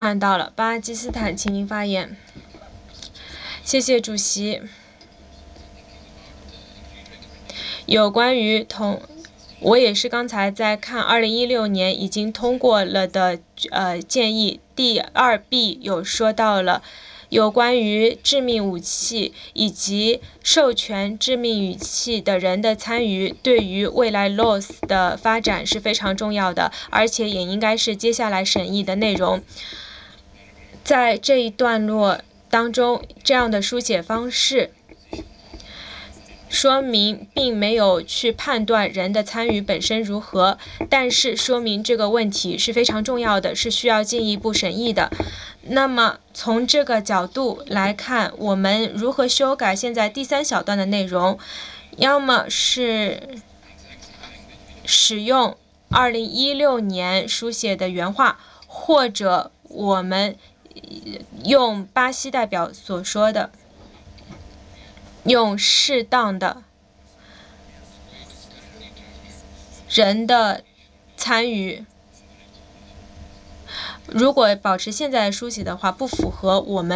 看到了，巴基斯坦，请您发言。谢谢主席。有关于我也是刚才在看2016年已经通过了的建议，第2B 有说到了有关于致命武器以及授权致命武器的人的参与，对于未来 LAWS 的发展是非常重要的，而且也应该是接下来审议的内容。在这一段落当中，这样的书写方式说明并没有去判断人的参与本身如何，但是说明这个问题是非常重要的，是需要进一步审议的。那么从这个角度来看，我们如何修改现在第3小段的内容，要么是使用2016年书写的原话，或者我们用巴西代表所说的，用适当的人的参与。如果保持现在的书写的话，不符合我们